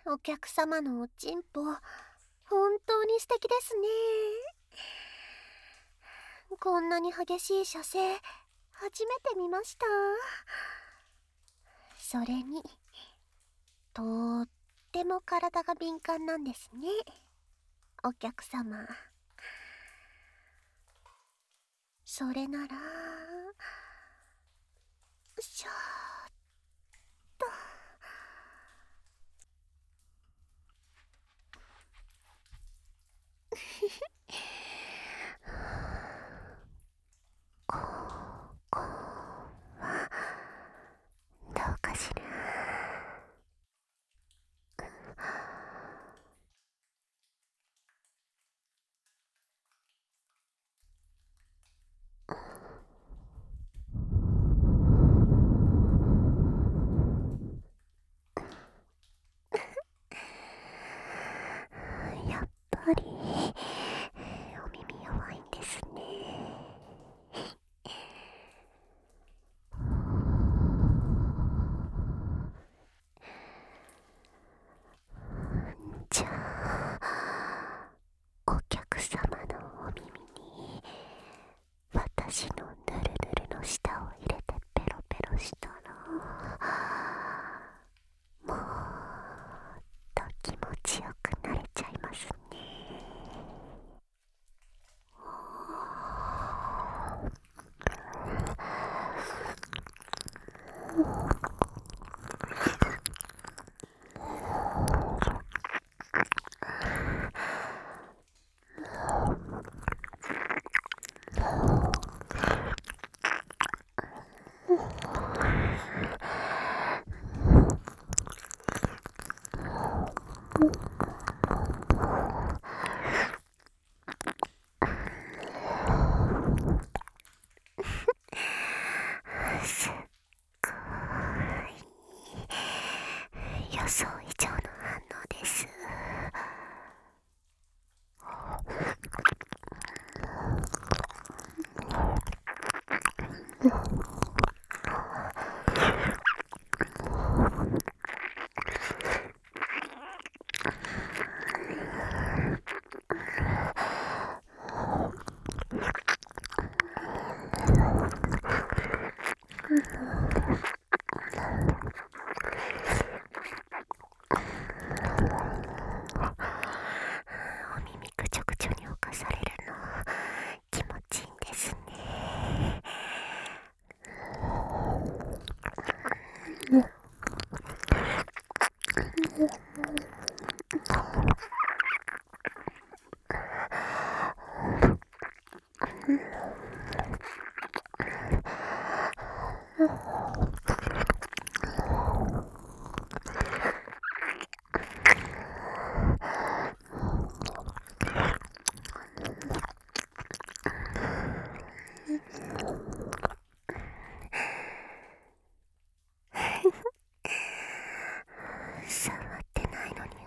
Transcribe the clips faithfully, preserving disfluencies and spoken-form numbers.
お客様のおちんぽ、本当に素敵ですね。こんなに激しい射精、初めて見ました。それに、とーっても体が敏感なんですね、お客様。それなら、しょーっと。ここはどうかしら。やっぱりお耳弱いんですね。じゃあお客様のお耳に私のヌルヌルの舌を入れてペロペロしたら、もっと気持ちよくなれちゃいますね。すっごい予想以上の反応です。お耳ぐちょぐちょに侵されるの気持ちいいんですね。触ってないのに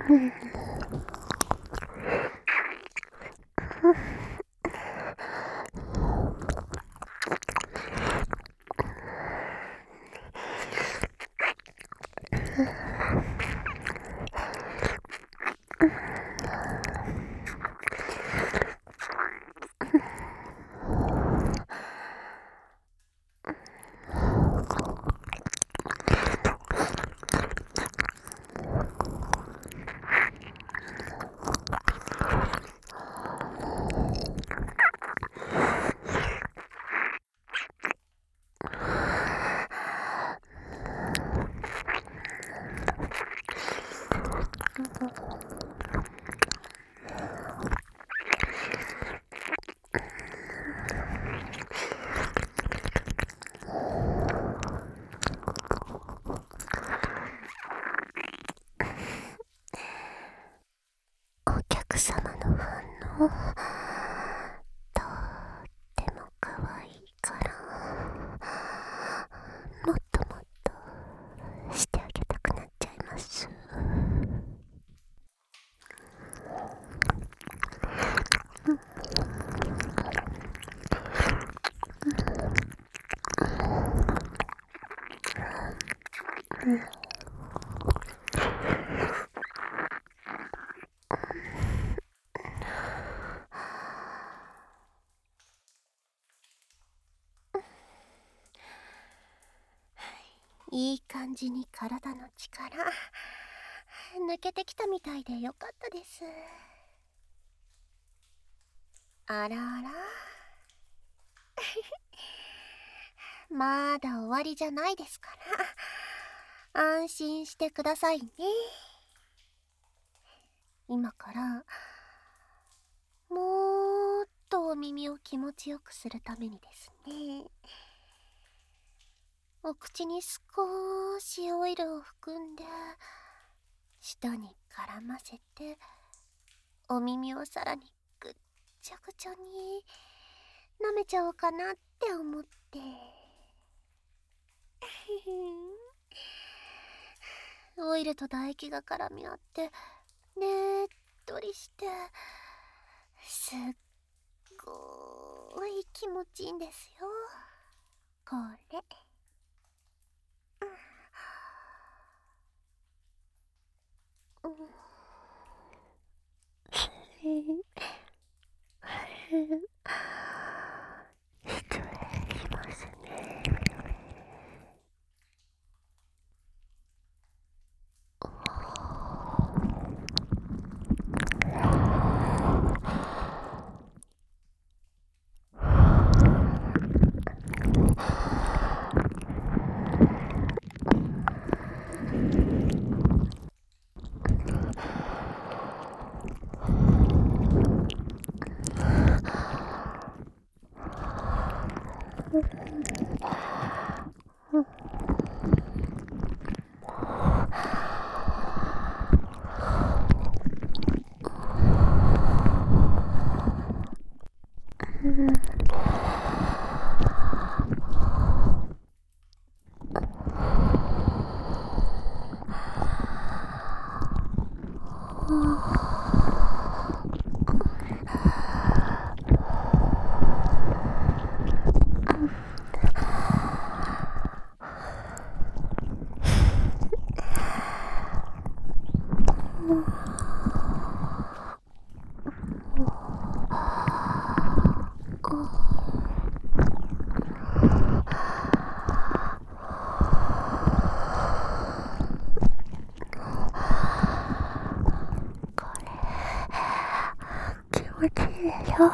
お客様の反応とっても可愛いからもっともっとしてあげたくなっちゃいます。いい感じに体の力抜けてきたみたいでよかったです。あらあらまだ終わりじゃないですから安心してくださいね。今からもーっとお耳を気持ちよくするためにですね、お口に少しオイルを含んで舌に絡ませてお耳をさらにぐっちゃぐちゃに舐めちゃおうかなって思ってオイルと唾液が絡み合ってねっとりしてすっごい気持ちいいんですよこれ。失礼しますね。気持ちいいでしょ。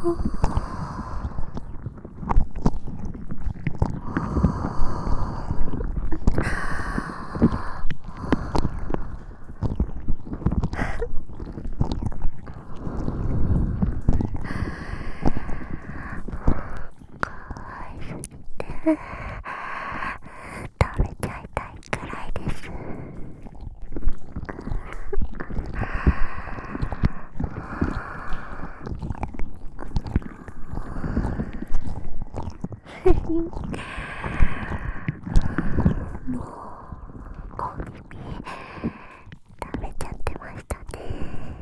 食べちゃいたいくらいです。もうお耳食べちゃってましたね。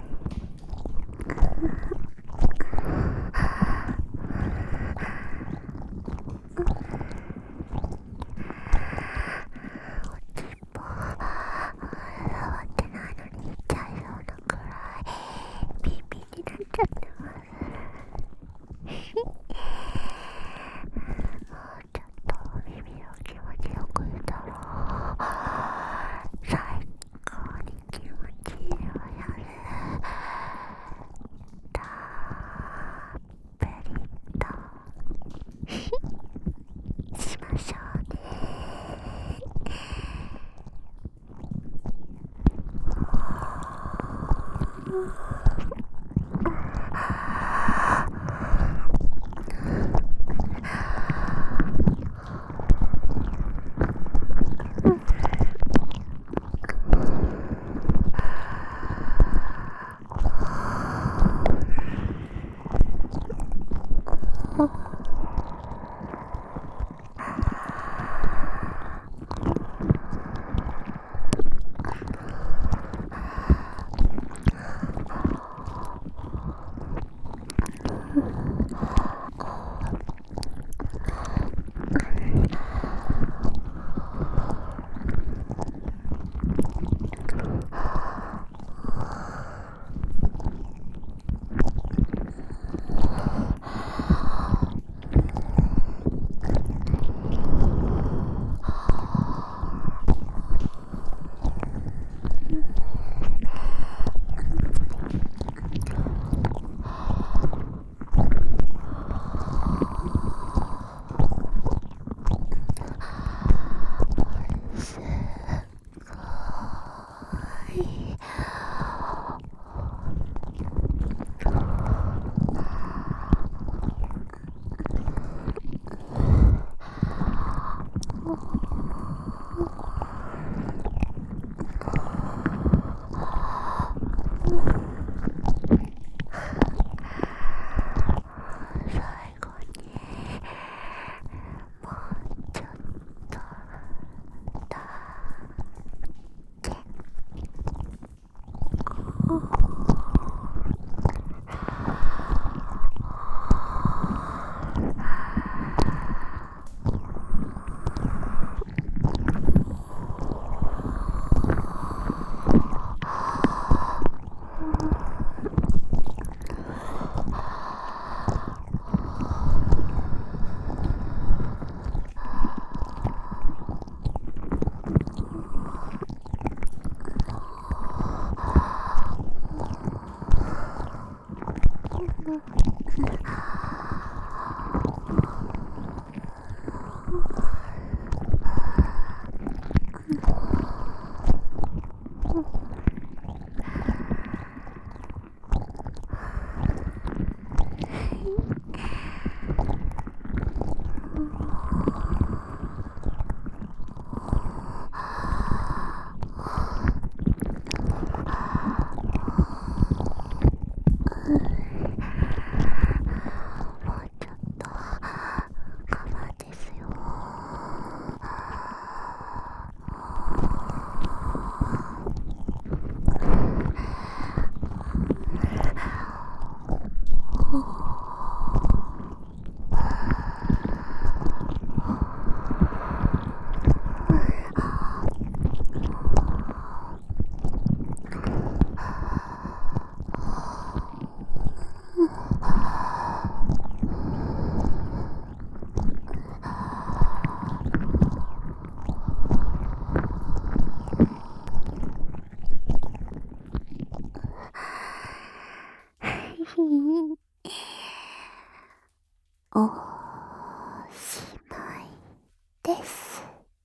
おしまいです。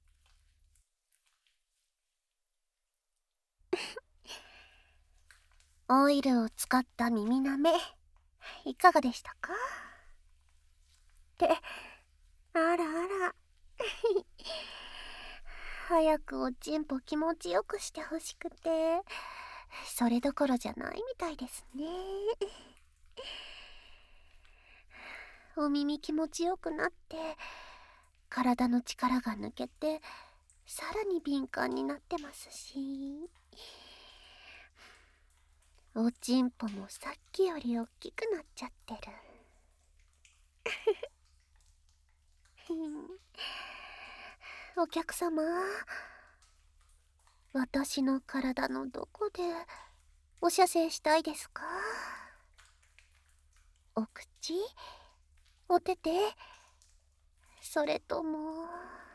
オイルを使った耳なめ、いかがでしたか？って、あらあら。早くおちんぽ気持ちよくしてほしくて、それどころじゃないみたいですね。お耳気持ちよくなって、体の力が抜けて、さらに敏感になってますし、おちんぽもさっきより大きくなっちゃってる。お客様、私の体のどこでお射精したいですか？お口？お手手？それとも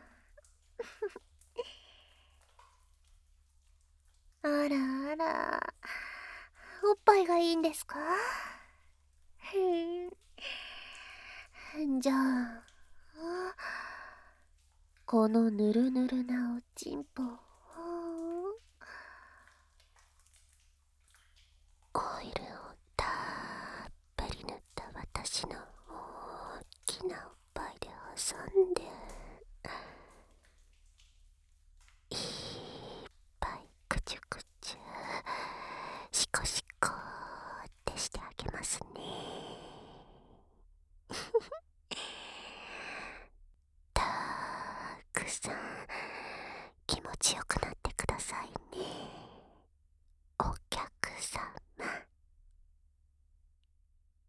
あらあら、おっぱいがいいんですか？じゃあ、このぬるぬるなおちんぽをオイルをたっぷり塗った私の大きなおっぱいで挟んで、いっぱいくちゅくちゅシコシコってしてあげますね。たくさん気持ちよくなってくださいね。